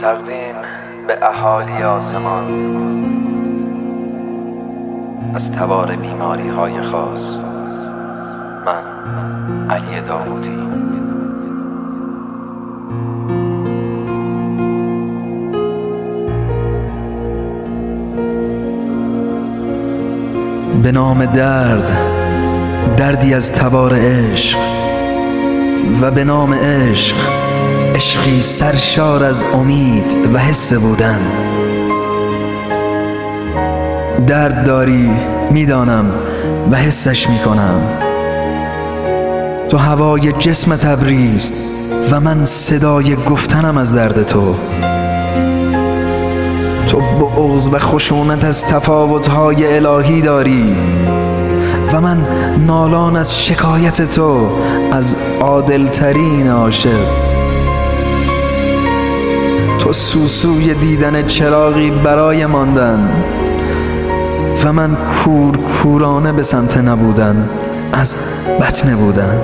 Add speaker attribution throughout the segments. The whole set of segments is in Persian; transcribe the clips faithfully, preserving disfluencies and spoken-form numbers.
Speaker 1: تقدیم به اهالی آسمان از تبار بیماری های خاص. من علی داوودی.
Speaker 2: به نام درد، دردی از تبار عشق، و به نام عشق، عشقی سرشار از امید و حس بودن. درد داری میدانم و حسش میکنم. تو هوای جسم تبریز و من صدای گفتنم از درد تو. تو بغض و خشونت از تفاوت‌های الهی داری و من نالان از شکایت تو از عادل‌ترین عاشق. تو سوسوی دیدن چراغی برای ماندن و من کور کورانه به سمت نبودن از بطن بودن.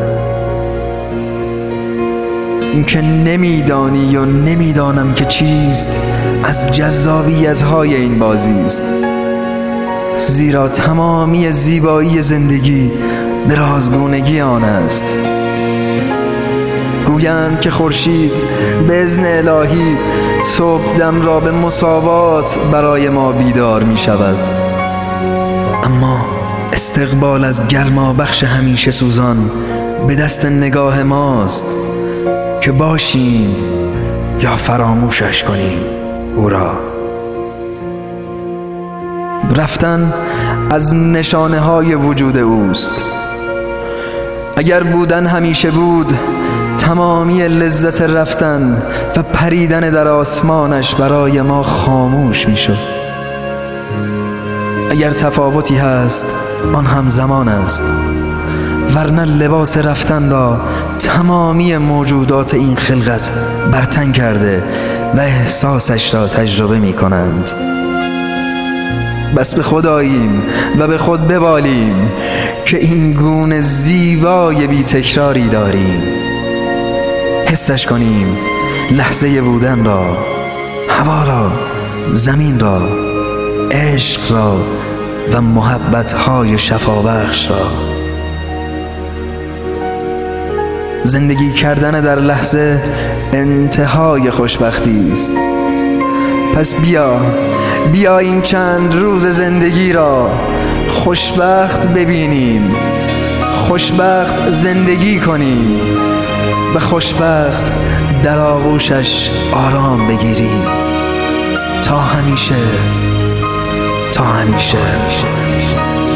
Speaker 2: این که نمیدانی و نمیدانم که چیست از جذابیت‌های این بازی است، زیرا تمامی زیبایی زندگی به رازگونگی آن است. گویند که خورشید به اذن الهی صبح دم را به مساوات برای ما بیدار می شود، اما استقبال از گرما بخش همیشه سوزان به دست نگاه ماست که باشیم یا فراموشش کنیم او را. رفتن از نشانه های وجود اوست. اگر بودن همیشه بود، تمامی لذت رفتن و پریدن در آسمانش برای ما خاموش می شد. اگر تفاوتی هست، آن هم زمان است، ورنه لباس رفتن را تمامی موجودات این خلقت برتن کرده و احساسش را تجربه می کنند. بس به خود آییم و به خود ببالیم که این گونه زیبای بی تکراری داریم. حسش کنیم لحظه بودن را، هوا را، زمین را، عشق را و محبت‌های شفابخش را. زندگی کردن در لحظه انتهای خوشبختی است. پس بیا بیا این چند روز زندگی را خوشبخت ببینیم، خوشبخت زندگی کنیم و خوشبخت در آغوشش آرام بگیریم تا همیشه تا همیشه.